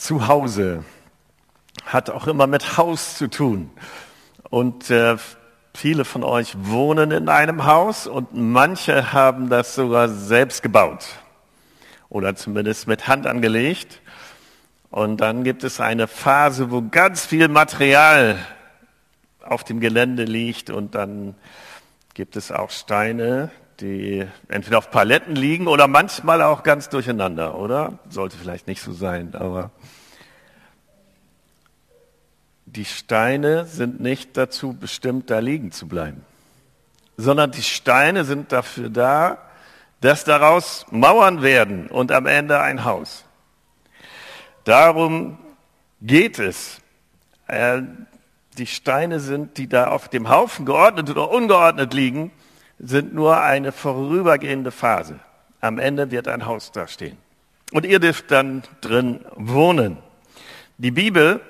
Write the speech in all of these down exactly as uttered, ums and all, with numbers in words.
Zuhause hat auch immer mit Haus zu tun. Und äh, viele von euch wohnen in einem Haus und manche haben das sogar selbst gebaut oder zumindest mit Hand angelegt. Und dann gibt es eine Phase, wo ganz viel Material auf dem Gelände liegt und dann gibt es auch Steine, die entweder auf Paletten liegen oder manchmal auch ganz durcheinander, oder? Sollte vielleicht nicht so sein, aber die Steine sind nicht dazu bestimmt, da liegen zu bleiben, sondern die Steine sind dafür da, dass daraus Mauern werden und am Ende ein Haus. Darum geht es. Äh, die Steine sind, die da auf dem Haufen geordnet oder ungeordnet liegen, sind nur eine vorübergehende Phase. Am Ende wird ein Haus da stehen. Und ihr dürft dann drin wohnen. Die Bibel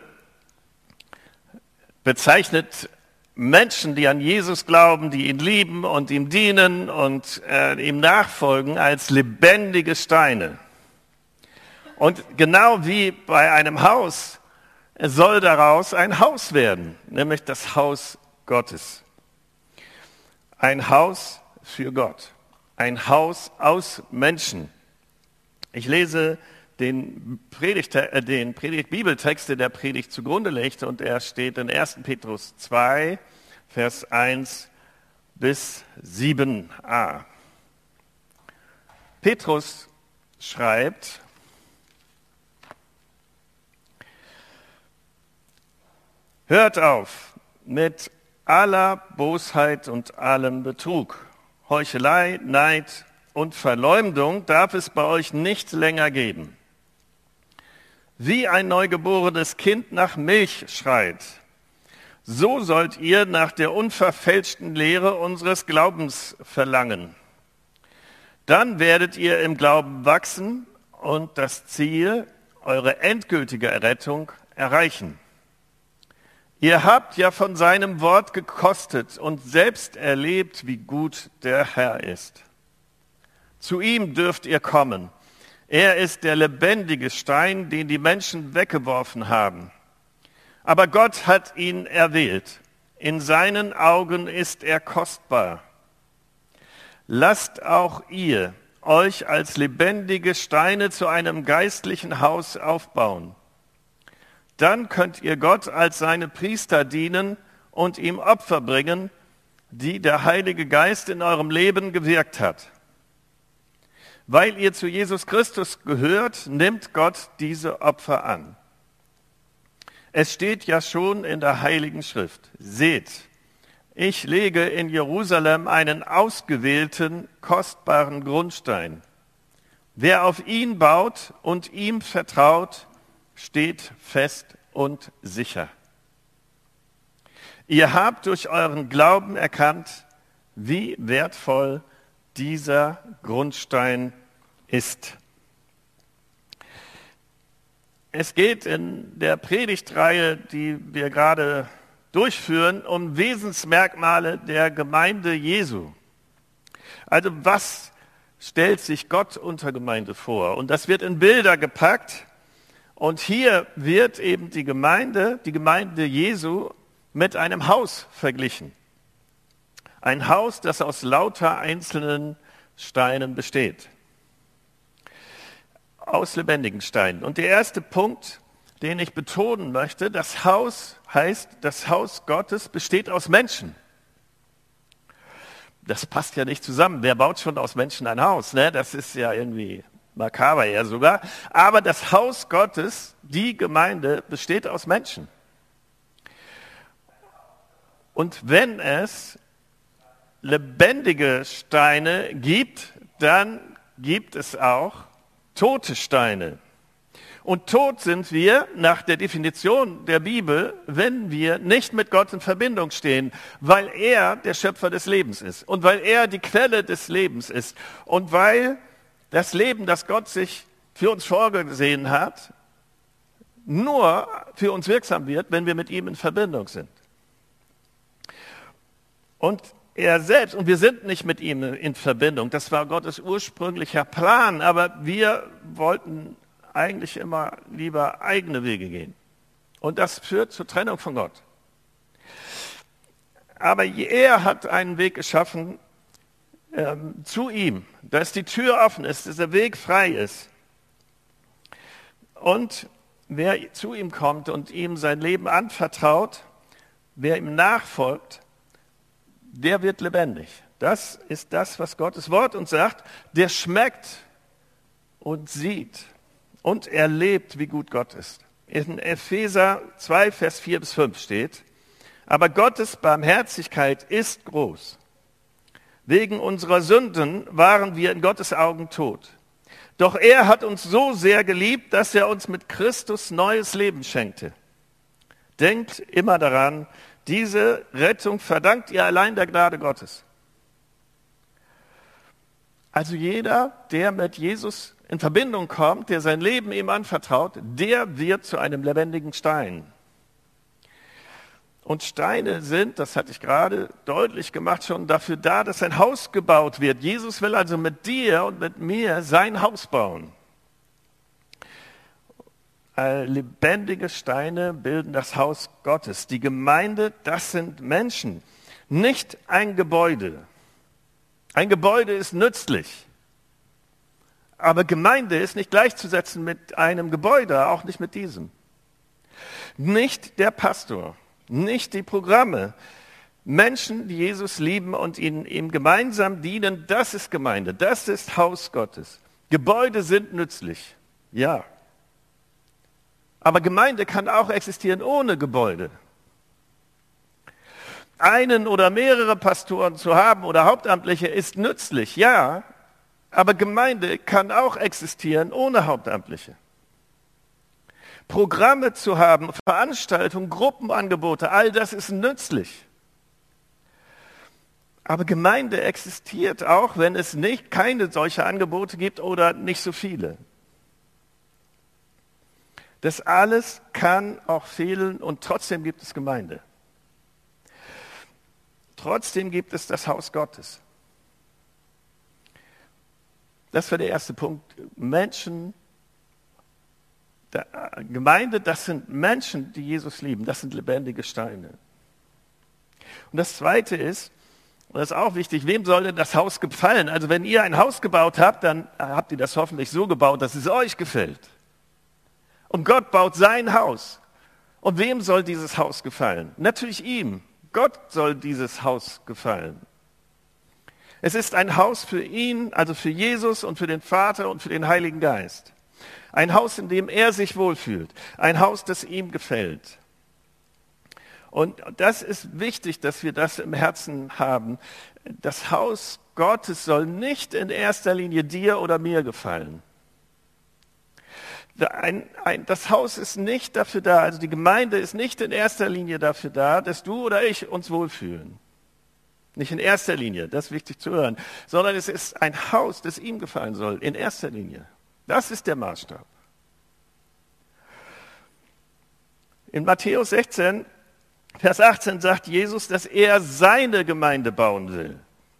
bezeichnet Menschen, die an Jesus glauben, die ihn lieben und ihm dienen und äh, ihm nachfolgen, als lebendige Steine. Und genau wie bei einem Haus soll daraus ein Haus werden, nämlich das Haus Gottes. Ein Haus für Gott, ein Haus aus Menschen. Ich lese den, Predigt, äh, den Predigt, Bibeltext, der der Predigt zugrunde legt, und er steht in erster Petrus zwei, Vers eins bis sieben a. Petrus schreibt: Hört auf mit aller Bosheit und allem Betrug. Heuchelei, Neid und Verleumdung darf es bei euch nicht länger geben. Wie ein neugeborenes Kind nach Milch schreit, so sollt ihr nach der unverfälschten Lehre unseres Glaubens verlangen. Dann werdet ihr im Glauben wachsen und das Ziel, eure endgültige Errettung, erreichen. Ihr habt ja von seinem Wort gekostet und selbst erlebt, wie gut der Herr ist. Zu ihm dürft ihr kommen. Er ist der lebendige Stein, den die Menschen weggeworfen haben. Aber Gott hat ihn erwählt. In seinen Augen ist er kostbar. Lasst auch ihr euch als lebendige Steine zu einem geistlichen Haus aufbauen. Dann könnt ihr Gott als seine Priester dienen und ihm Opfer bringen, die der Heilige Geist in eurem Leben gewirkt hat. Weil ihr zu Jesus Christus gehört, nimmt Gott diese Opfer an. Es steht ja schon in der Heiligen Schrift: Seht, ich lege in Jerusalem einen ausgewählten, kostbaren Grundstein. Wer auf ihn baut und ihm vertraut, steht fest und sicher. Ihr habt durch euren Glauben erkannt, wie wertvoll dieser Grundstein ist. Es geht in der Predigtreihe, die wir gerade durchführen, um Wesensmerkmale der Gemeinde Jesu. Also was stellt sich Gott unter Gemeinde vor? Und das wird in Bilder gepackt. Und hier wird eben die Gemeinde, die Gemeinde Jesu, mit einem Haus verglichen. Ein Haus, das aus lauter einzelnen Steinen besteht. Aus lebendigen Steinen. Und der erste Punkt, den ich betonen möchte: Das Haus heißt, das Haus Gottes besteht aus Menschen. Das passt ja nicht zusammen. Wer baut schon aus Menschen ein Haus? Ne? Das ist ja irgendwie makaber eher sogar. Aber das Haus Gottes, die Gemeinde, besteht aus Menschen. Und wenn es lebendige Steine gibt, dann gibt es auch tote Steine. Und tot sind wir nach der Definition der Bibel, wenn wir nicht mit Gott in Verbindung stehen, weil er der Schöpfer des Lebens ist und weil er die Quelle des Lebens ist und weil das Leben, das Gott sich für uns vorgesehen hat, nur für uns wirksam wird, wenn wir mit ihm in Verbindung sind. Und er selbst, und wir sind nicht mit ihm in Verbindung, das war Gottes ursprünglicher Plan, aber wir wollten eigentlich immer lieber eigene Wege gehen. Und das führt zur Trennung von Gott. Aber er hat einen Weg geschaffen ähm, zu ihm, dass die Tür offen ist, dass der Weg frei ist. Und wer zu ihm kommt und ihm sein Leben anvertraut, wer ihm nachfolgt, der wird lebendig. Das ist das, was Gottes Wort uns sagt. Der schmeckt und sieht und erlebt, wie gut Gott ist. In Epheser zwei, Vers vier bis fünf steht: Aber Gottes Barmherzigkeit ist groß. Wegen unserer Sünden waren wir in Gottes Augen tot. Doch er hat uns so sehr geliebt, dass er uns mit Christus neues Leben schenkte. Denkt immer daran, diese Rettung verdankt ihr allein der Gnade Gottes. Also jeder, der mit Jesus in Verbindung kommt, der sein Leben ihm anvertraut, der wird zu einem lebendigen Stein. Und Steine sind, das hatte ich gerade deutlich gemacht, schon dafür da, dass ein Haus gebaut wird. Jesus will also mit dir und mit mir sein Haus bauen. Lebendige Steine bilden das Haus Gottes. Die Gemeinde, das sind Menschen, nicht ein Gebäude. Ein Gebäude ist nützlich. Aber Gemeinde ist nicht gleichzusetzen mit einem Gebäude, auch nicht mit diesem. Nicht der Pastor, nicht die Programme. Menschen, die Jesus lieben und ihnen ihm gemeinsam dienen, das ist Gemeinde, das ist Haus Gottes. Gebäude sind nützlich, ja. Aber Gemeinde kann auch existieren ohne Gebäude. Einen oder mehrere Pastoren zu haben oder Hauptamtliche ist nützlich, ja. Aber Gemeinde kann auch existieren ohne Hauptamtliche. Programme zu haben, Veranstaltungen, Gruppenangebote, all das ist nützlich. Aber Gemeinde existiert auch, wenn es nicht keine solche Angebote gibt oder nicht so viele. Das alles kann auch fehlen und trotzdem gibt es Gemeinde. Trotzdem gibt es das Haus Gottes. Das war der erste Punkt. Menschen, der Gemeinde, das sind Menschen, die Jesus lieben. Das sind lebendige Steine. Und das Zweite ist, und das ist auch wichtig, wem soll denn das Haus gefallen? Also wenn ihr ein Haus gebaut habt, dann habt ihr das hoffentlich so gebaut, dass es euch gefällt. Und Gott baut sein Haus. Und wem soll dieses Haus gefallen? Natürlich ihm. Gott soll dieses Haus gefallen. Es ist ein Haus für ihn, also für Jesus und für den Vater und für den Heiligen Geist. Ein Haus, in dem er sich wohlfühlt. Ein Haus, das ihm gefällt. Und das ist wichtig, dass wir das im Herzen haben. Das Haus Gottes soll nicht in erster Linie dir oder mir gefallen. Ein, ein, das Haus ist nicht dafür da, also die Gemeinde ist nicht in erster Linie dafür da, dass du oder ich uns wohlfühlen. Nicht in erster Linie, das ist wichtig zu hören, sondern es ist ein Haus, das ihm gefallen soll, in erster Linie. Das ist der Maßstab. In Matthäus sechzehn, Vers achtzehn sagt Jesus, dass er seine Gemeinde bauen will.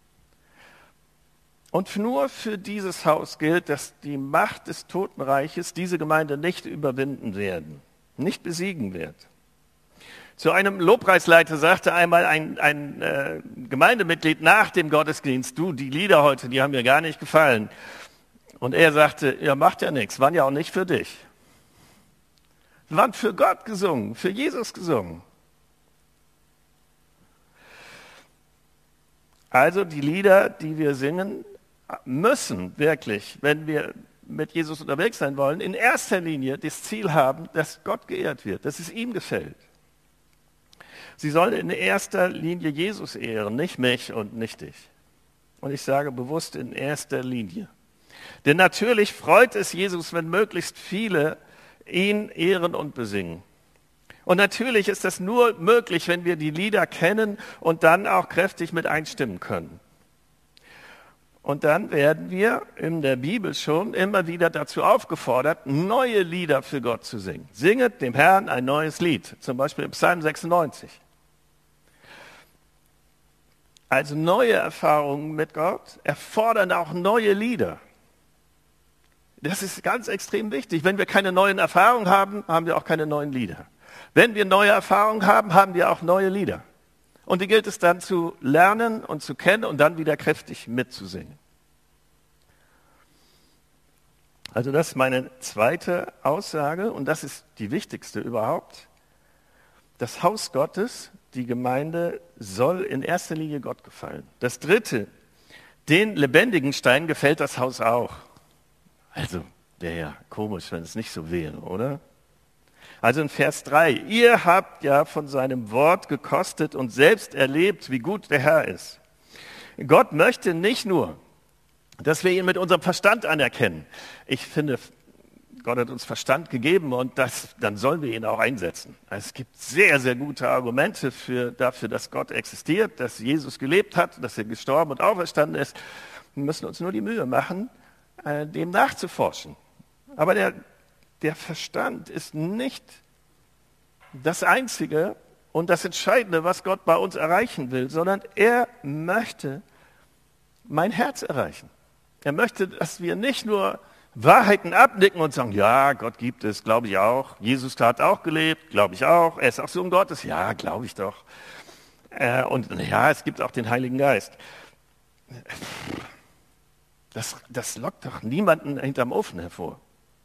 Und nur für dieses Haus gilt, dass die Macht des Totenreiches diese Gemeinde nicht überwinden werden, nicht besiegen wird. Zu einem Lobpreisleiter sagte einmal ein, ein äh, Gemeindemitglied nach dem Gottesdienst: Du, die Lieder heute, die haben mir gar nicht gefallen. Und er sagte: Ja, macht ja nichts, waren ja auch nicht für dich. Sie waren für Gott gesungen, für Jesus gesungen. Also die Lieder, die wir singen, müssen wirklich, wenn wir mit Jesus unterwegs sein wollen, in erster Linie das Ziel haben, dass Gott geehrt wird, dass es ihm gefällt. Sie sollen in erster Linie Jesus ehren, nicht mich und nicht dich. Und ich sage bewusst in erster Linie. Denn natürlich freut es Jesus, wenn möglichst viele ihn ehren und besingen. Und natürlich ist das nur möglich, wenn wir die Lieder kennen und dann auch kräftig mit einstimmen können. Und dann werden wir in der Bibel schon immer wieder dazu aufgefordert, neue Lieder für Gott zu singen. Singet dem Herrn ein neues Lied, zum Beispiel im Psalm sechsundneunzig. Also neue Erfahrungen mit Gott erfordern auch neue Lieder. Das ist ganz extrem wichtig. Wenn wir keine neuen Erfahrungen haben, haben wir auch keine neuen Lieder. Wenn wir neue Erfahrungen haben, haben wir auch neue Lieder. Und die gilt es dann zu lernen und zu kennen und dann wieder kräftig mitzusingen. Also das ist meine zweite Aussage und das ist die wichtigste überhaupt. Das Haus Gottes, die Gemeinde, soll in erster Linie Gott gefallen. Das dritte, den lebendigen Stein gefällt das Haus auch. Also wäre ja komisch, wenn es nicht so wäre, oder? Also in Vers drei, ihr habt ja von seinem Wort gekostet und selbst erlebt, wie gut der Herr ist. Gott möchte nicht nur, dass wir ihn mit unserem Verstand anerkennen. Ich finde, Gott hat uns Verstand gegeben und das, dann sollen wir ihn auch einsetzen. Es gibt sehr, sehr gute Argumente für, dafür, dass Gott existiert, dass Jesus gelebt hat, dass er gestorben und auferstanden ist. Wir müssen uns nur die Mühe machen, dem nachzuforschen. Aber der, der Verstand ist nicht das Einzige und das Entscheidende, was Gott bei uns erreichen will, sondern er möchte mein Herz erreichen. Er möchte, dass wir nicht nur Wahrheiten abnicken und sagen, ja, Gott gibt es, glaube ich auch. Jesus hat auch gelebt, glaube ich auch. Er ist auch Sohn Gottes, ja, glaube ich doch. Äh, und ja, es gibt auch den Heiligen Geist. Das, das lockt doch niemanden hinterm Ofen hervor.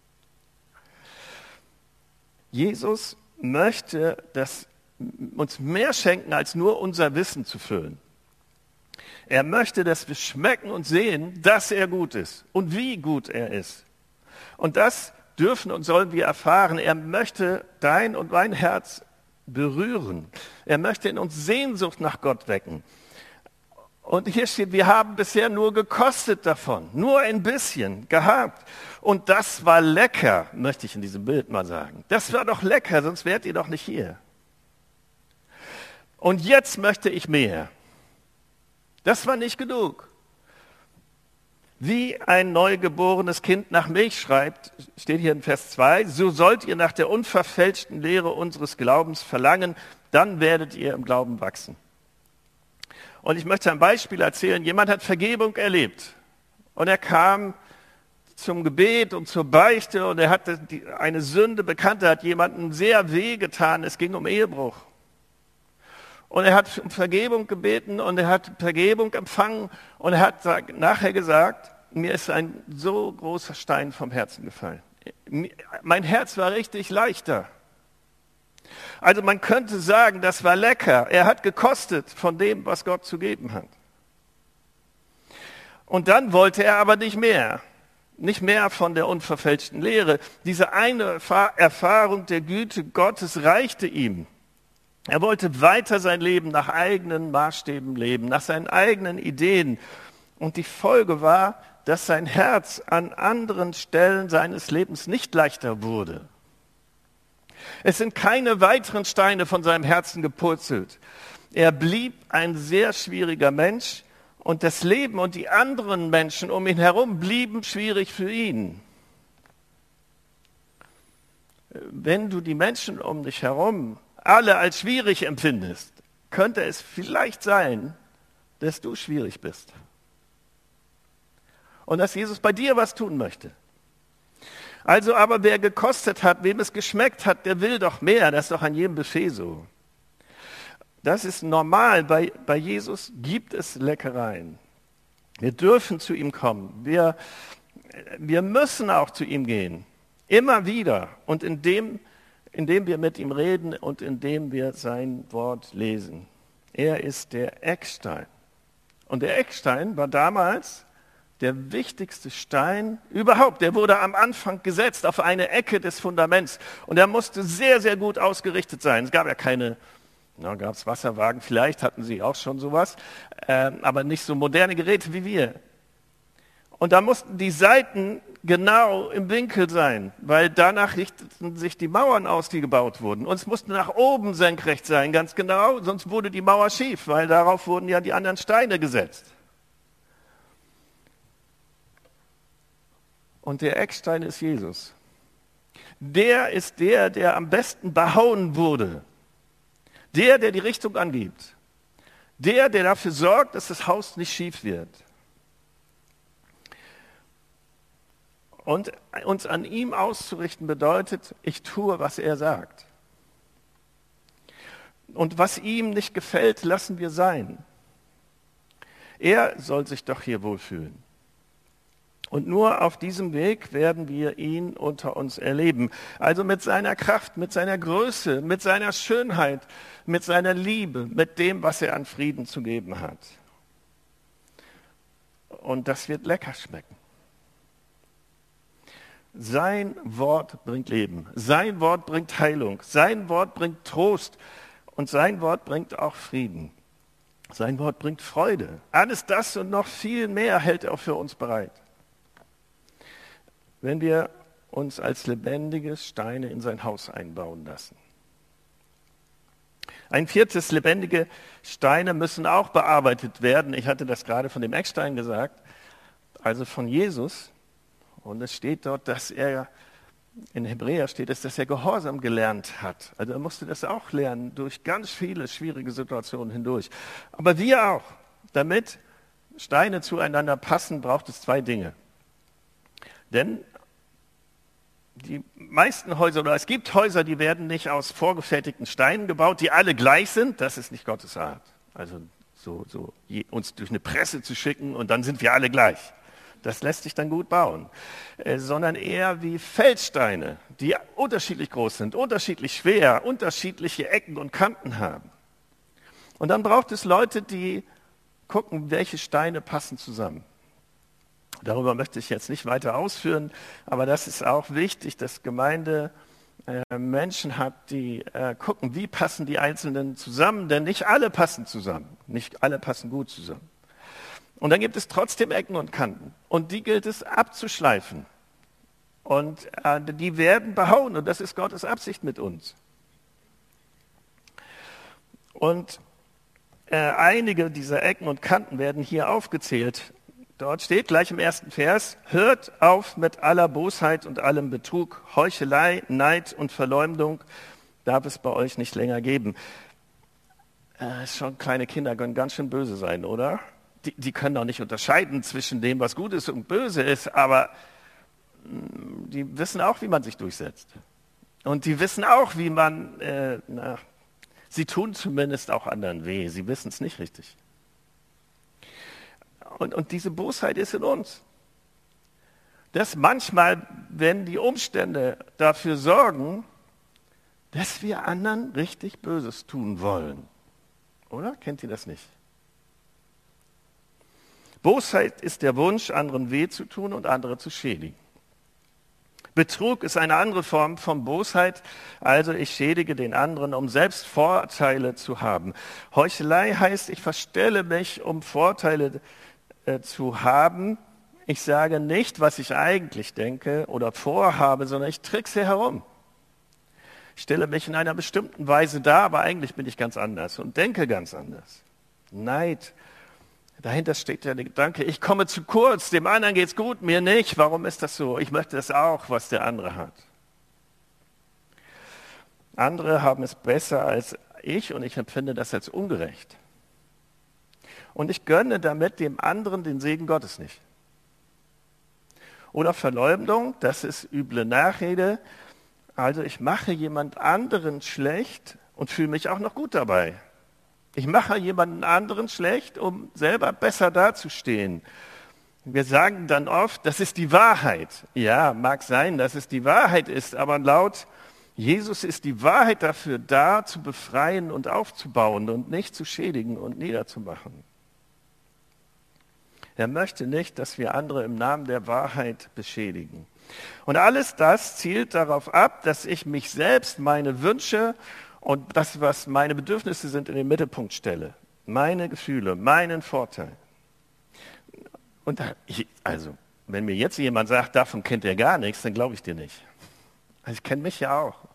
Jesus möchte das, uns mehr schenken, als nur unser Wissen zu füllen. Er möchte, dass wir schmecken und sehen, dass er gut ist und wie gut er ist. Und das dürfen und sollen wir erfahren. Er möchte dein und mein Herz berühren. Er möchte in uns Sehnsucht nach Gott wecken. Und hier steht, wir haben bisher nur gekostet davon, nur ein bisschen gehabt. Und das war lecker, möchte ich in diesem Bild mal sagen. Das war doch lecker, sonst wärt ihr doch nicht hier. Und jetzt möchte ich mehr. Das war nicht genug. Wie ein neugeborenes Kind nach Milch schreibt, steht hier in Vers zwei, so sollt ihr nach der unverfälschten Lehre unseres Glaubens verlangen, dann werdet ihr im Glauben wachsen. Und ich möchte ein Beispiel erzählen. Jemand hat Vergebung erlebt und er kam zum Gebet und zur Beichte und er hatte die, eine Sünde bekannt, er hat jemandem sehr wehgetan, es ging um Ehebruch. Und er hat um Vergebung gebeten und er hat Vergebung empfangen und er hat nachher gesagt, mir ist ein so großer Stein vom Herzen gefallen. Mein Herz war richtig leichter. Also man könnte sagen, das war lecker. Er hat gekostet von dem, was Gott zu geben hat. Und dann wollte er aber nicht mehr. Nicht mehr von der unverfälschten Lehre. Diese eine Erfahrung der Güte Gottes reichte ihm. Er wollte weiter sein Leben nach eigenen Maßstäben leben, nach seinen eigenen Ideen. Und die Folge war, dass sein Herz an anderen Stellen seines Lebens nicht leichter wurde. Es sind keine weiteren Steine von seinem Herzen gepurzelt. Er blieb ein sehr schwieriger Mensch und das Leben und die anderen Menschen um ihn herum blieben schwierig für ihn. Wenn du die Menschen um dich herum alle als schwierig empfindest, könnte es vielleicht sein, dass du schwierig bist. Und dass Jesus bei dir was tun möchte. Also aber wer gekostet hat, wem es geschmeckt hat, der will doch mehr. Das ist doch an jedem Buffet so. Das ist normal. Bei, bei Jesus gibt es Leckereien. Wir dürfen zu ihm kommen. Wir, wir müssen auch zu ihm gehen. Immer wieder. Und indem indem wir mit ihm reden und indem wir sein Wort lesen. Er ist der Eckstein. Und der Eckstein war damals der wichtigste Stein überhaupt. Der wurde am Anfang gesetzt auf eine Ecke des Fundaments. Und er musste sehr, sehr gut ausgerichtet sein. Es gab ja keine, na, gab es Wasserwagen, vielleicht hatten sie auch schon sowas, äh, aber nicht so moderne Geräte wie wir. Und da mussten die Seiten genau im Winkel sein, weil danach richteten sich die Mauern aus, die gebaut wurden. Und es musste nach oben senkrecht sein, ganz genau, sonst wurde die Mauer schief, weil darauf wurden ja die anderen Steine gesetzt. Und der Eckstein ist Jesus. Der ist der, der am besten behauen wurde. Der, der die Richtung angibt. Der, der dafür sorgt, dass das Haus nicht schief wird. Und uns an ihm auszurichten bedeutet, ich tue, was er sagt. Und was ihm nicht gefällt, lassen wir sein. Er soll sich doch hier wohlfühlen. Und nur auf diesem Weg werden wir ihn unter uns erleben. Also mit seiner Kraft, mit seiner Größe, mit seiner Schönheit, mit seiner Liebe, mit dem, was er an Frieden zu geben hat. Und das wird lecker schmecken. Sein Wort bringt Leben, sein Wort bringt Heilung, sein Wort bringt Trost und sein Wort bringt auch Frieden. Sein Wort bringt Freude. Alles das und noch viel mehr hält er für uns bereit. Wenn wir uns als lebendige Steine in sein Haus einbauen lassen. Ein viertes, lebendige Steine müssen auch bearbeitet werden. Ich hatte das gerade von dem Eckstein gesagt, also von Jesus. Und es steht dort, dass er, in Hebräer steht es, dass er Gehorsam gelernt hat. Also er musste das auch lernen, durch ganz viele schwierige Situationen hindurch. Aber wir auch. Damit Steine zueinander passen, braucht es zwei Dinge. Denn die meisten Häuser, oder es gibt Häuser, die werden nicht aus vorgefertigten Steinen gebaut, die alle gleich sind. Das ist nicht Gottes Art. Also so, so uns durch eine Presse zu schicken und dann sind wir alle gleich. Das lässt sich dann gut bauen. Äh, sondern eher wie Feldsteine, die unterschiedlich groß sind, unterschiedlich schwer, unterschiedliche Ecken und Kanten haben. Und dann braucht es Leute, die gucken, welche Steine passen zusammen. Darüber möchte ich jetzt nicht weiter ausführen, aber das ist auch wichtig, dass Gemeinde äh, Menschen hat, die äh, gucken, wie passen die Einzelnen zusammen, denn nicht alle passen zusammen, nicht alle passen gut zusammen. Und dann gibt es trotzdem Ecken und Kanten und die gilt es abzuschleifen und äh, die werden behauen und das ist Gottes Absicht mit uns. Und äh, einige dieser Ecken und Kanten werden hier aufgezählt. Dort steht gleich im ersten Vers, hört auf mit aller Bosheit und allem Betrug, Heuchelei, Neid und Verleumdung darf es bei euch nicht länger geben. Äh, schon kleine Kinder können ganz schön böse sein, oder? Die, die können doch nicht unterscheiden zwischen dem, was gut ist und böse ist, aber mh, die wissen auch, wie man sich durchsetzt. Und die wissen auch, wie man, äh, na, sie tun zumindest auch anderen weh, sie wissen es nicht richtig. Und, und diese Bosheit ist in uns. Dass manchmal, wenn die Umstände dafür sorgen, dass wir anderen richtig Böses tun wollen. Oder? Kennt ihr das nicht? Bosheit ist der Wunsch, anderen weh zu tun und andere zu schädigen. Betrug ist eine andere Form von Bosheit, also ich schädige den anderen, um selbst Vorteile zu haben. Heuchelei heißt, ich verstelle mich, um Vorteile äh, zu haben. Ich sage nicht, was ich eigentlich denke oder vorhabe, sondern ich trickse herum. Ich stelle mich in einer bestimmten Weise dar, aber eigentlich bin ich ganz anders und denke ganz anders. Neid. Dahinter steht ja der Gedanke, ich komme zu kurz, dem anderen geht's gut, mir nicht. Warum ist das so? Ich möchte das auch, was der andere hat. Andere haben es besser als ich und ich empfinde das als ungerecht. Und ich gönne damit dem anderen den Segen Gottes nicht. Oder Verleumdung, das ist üble Nachrede. Also ich mache jemand anderen schlecht und fühle mich auch noch gut dabei. Ich mache jemanden anderen schlecht, um selber besser dazustehen. Wir sagen dann oft, das ist die Wahrheit. Ja, mag sein, dass es die Wahrheit ist, aber laut Jesus ist die Wahrheit dafür da, zu befreien und aufzubauen und nicht zu schädigen und niederzumachen. Er möchte nicht, dass wir andere im Namen der Wahrheit beschädigen. Und alles das zielt darauf ab, dass ich mich selbst, meine Wünsche und das, was meine Bedürfnisse sind, in den Mittelpunkt stelle. Meine Gefühle, meinen Vorteil. Und ich, also, wenn mir jetzt jemand sagt, davon kennt er gar nichts, dann glaube ich dir nicht. Also ich kenne mich ja auch.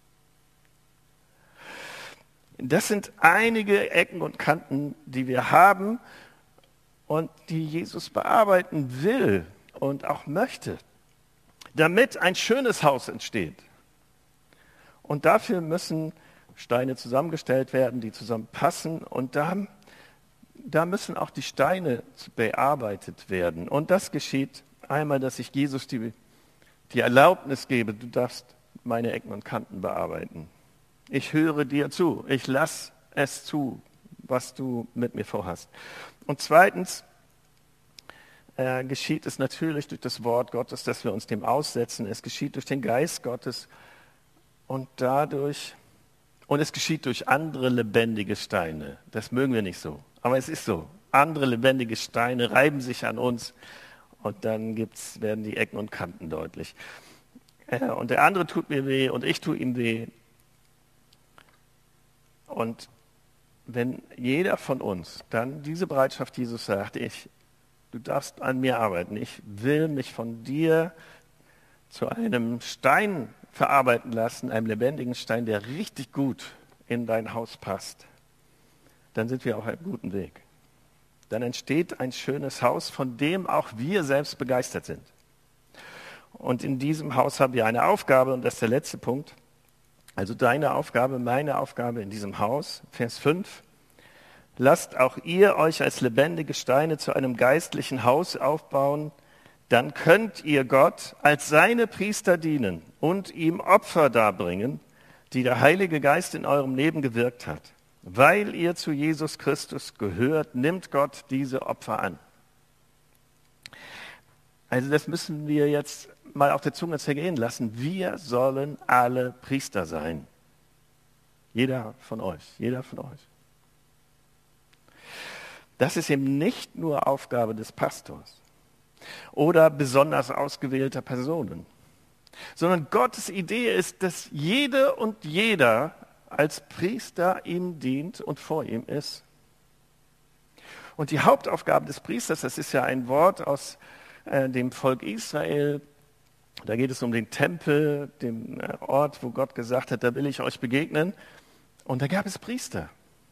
Das sind einige Ecken und Kanten, die wir haben und die Jesus bearbeiten will und auch möchte, damit ein schönes Haus entsteht. Und dafür müssen Steine zusammengestellt werden, die zusammenpassen und da, da müssen auch die Steine bearbeitet werden. Und das geschieht einmal, dass sich Jesus die die Erlaubnis gebe, du darfst meine Ecken und Kanten bearbeiten. Ich höre dir zu, ich lass es zu, was du mit mir vorhast. Und zweitens äh, geschieht es natürlich durch das Wort Gottes, dass wir uns dem aussetzen. Es geschieht durch den Geist Gottes und dadurch, und es geschieht durch andere lebendige Steine. Das mögen wir nicht so, aber es ist so. Andere lebendige Steine reiben sich an uns und dann gibt's, werden die Ecken und Kanten deutlich. Äh, und der andere tut mir weh und ich tue ihm weh. Und wenn jeder von uns dann diese Bereitschaft Jesus sagt, ich, du darfst an mir arbeiten, ich will mich von dir zu einem Stein verarbeiten lassen, einem lebendigen Stein, der richtig gut in dein Haus passt, dann sind wir auf einem guten Weg. Dann entsteht ein schönes Haus, von dem auch wir selbst begeistert sind. Und in diesem Haus haben wir eine Aufgabe, und das ist der letzte Punkt. Also deine Aufgabe, meine Aufgabe in diesem Haus, Vers fünf. Lasst auch ihr euch als lebendige Steine zu einem geistlichen Haus aufbauen, dann könnt ihr Gott als seine Priester dienen und ihm Opfer darbringen, die der Heilige Geist in eurem Leben gewirkt hat. Weil ihr zu Jesus Christus gehört, nimmt Gott diese Opfer an. Also das müssen wir jetzt mal auf der Zunge zergehen lassen. Wir sollen alle Priester sein. Jeder von euch, jeder von euch. Das ist eben nicht nur Aufgabe des Pastors oder besonders ausgewählter Personen, sondern Gottes Idee ist, dass jede und jeder als Priester ihm dient und vor ihm ist. Und die Hauptaufgabe des Priesters, das ist ja ein Wort aus äh, dem Volk Israel, da geht es um den Tempel, den äh, Ort, wo Gott gesagt hat, da will ich euch begegnen. Und da gab es Priester.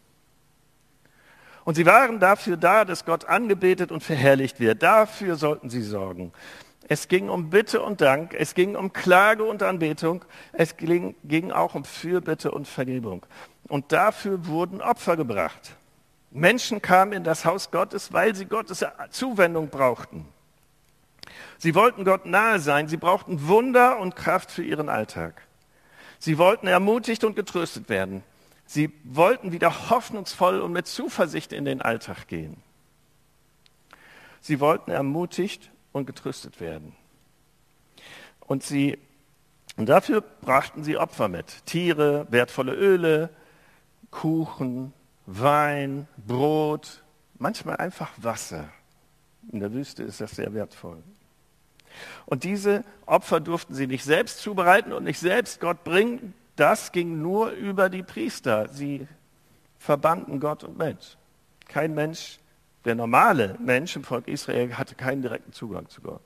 Und sie waren dafür da, dass Gott angebetet und verherrlicht wird. Dafür sollten sie sorgen. Es ging um Bitte und Dank, es ging um Klage und Anbetung, es ging, ging auch um Fürbitte und Vergebung. Und dafür wurden Opfer gebracht. Menschen kamen in das Haus Gottes, weil sie Gottes Zuwendung brauchten. Sie wollten Gott nahe sein, sie brauchten Wunder und Kraft für ihren Alltag. Sie wollten ermutigt und getröstet werden. Sie wollten wieder hoffnungsvoll und mit Zuversicht in den Alltag gehen. Sie wollten ermutigt und getröstet werden. Und, sie, und dafür brachten sie Opfer mit. Tiere, wertvolle Öle, Kuchen, Wein, Brot, manchmal einfach Wasser. In der Wüste ist das sehr wertvoll. Und diese Opfer durften sie nicht selbst zubereiten und nicht selbst Gott bringen. Das ging nur über die Priester. Sie verbanden Gott und Mensch. Kein Mensch, der normale Mensch im Volk Israel, hatte keinen direkten Zugang zu Gott.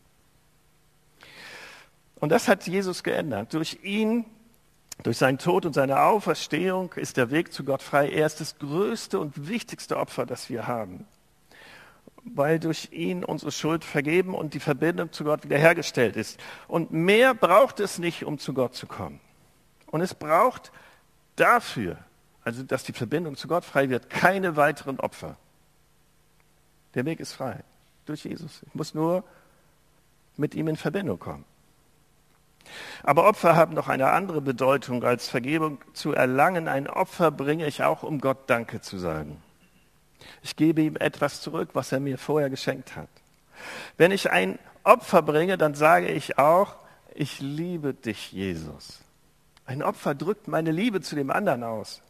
Und das hat Jesus geändert. Durch ihn, durch seinen Tod und seine Auferstehung ist der Weg zu Gott frei. Er ist das größte und wichtigste Opfer, das wir haben. Weil durch ihn unsere Schuld vergeben und die Verbindung zu Gott wiederhergestellt ist. Und mehr braucht es nicht, um zu Gott zu kommen. Und es braucht dafür, also dass die Verbindung zu Gott frei wird, keine weiteren Opfer. Der Weg ist frei durch Jesus. Ich muss nur mit ihm in Verbindung kommen. Aber Opfer haben noch eine andere Bedeutung, als Vergebung zu erlangen. Ein Opfer bringe ich auch, um Gott Danke zu sagen. Ich gebe ihm etwas zurück, was er mir vorher geschenkt hat. Wenn ich ein Opfer bringe, dann sage ich auch, ich liebe dich, Jesus. Ein Opfer drückt meine Liebe zu dem anderen aus.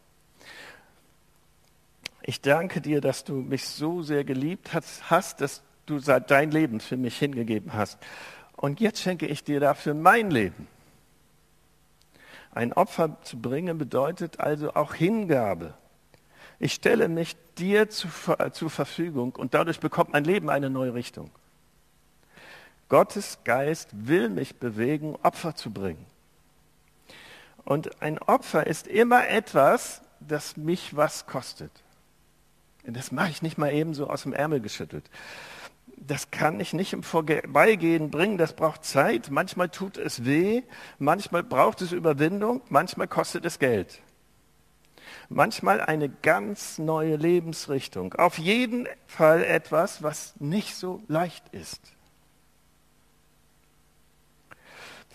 Ich danke dir, dass du mich so sehr geliebt hast, dass du dein Leben für mich hingegeben hast. Und jetzt schenke ich dir dafür mein Leben. Ein Opfer zu bringen bedeutet also auch Hingabe. Ich stelle mich dir zu, zur Verfügung und dadurch bekommt mein Leben eine neue Richtung. Gottes Geist will mich bewegen, Opfer zu bringen. Und ein Opfer ist immer etwas, das mich was kostet. Und das mache ich nicht mal eben so aus dem Ärmel geschüttelt. Das kann ich nicht im Vorbeigehen bringen, das braucht Zeit. Manchmal tut es weh, manchmal braucht es Überwindung, manchmal kostet es Geld. Manchmal eine ganz neue Lebensrichtung. Auf jeden Fall etwas, was nicht so leicht ist.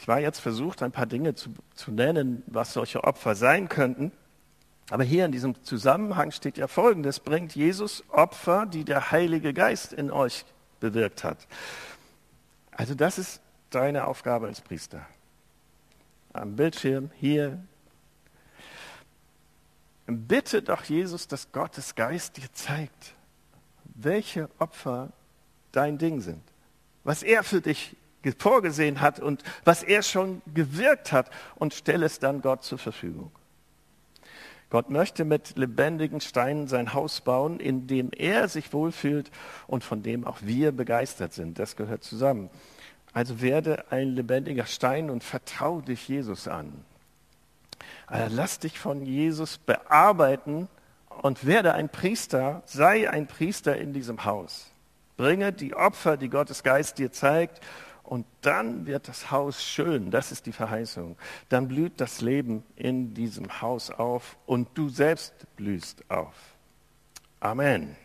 Ich war jetzt versucht, ein paar Dinge zu, zu nennen, was solche Opfer sein könnten. Aber hier in diesem Zusammenhang steht ja Folgendes: Bringt Jesus Opfer, die der Heilige Geist in euch bewirkt hat. Also das ist deine Aufgabe als Priester. Am Bildschirm, hier. Bitte doch Jesus, dass Gottes Geist dir zeigt, welche Opfer dein Ding sind. Was er für dich vorgesehen hat und was er schon gewirkt hat, und stell es dann Gott zur Verfügung. Gott möchte mit lebendigen Steinen sein Haus bauen, in dem er sich wohlfühlt und von dem auch wir begeistert sind. Das gehört zusammen. Also werde ein lebendiger Stein und vertrau dich Jesus an. Also lass dich von Jesus bearbeiten und werde ein Priester, sei ein Priester in diesem Haus. Bringe die Opfer, die Gottes Geist dir zeigt, und dann wird das Haus schön. Das ist die Verheißung. Dann blüht das Leben in diesem Haus auf und du selbst blühst auf. Amen.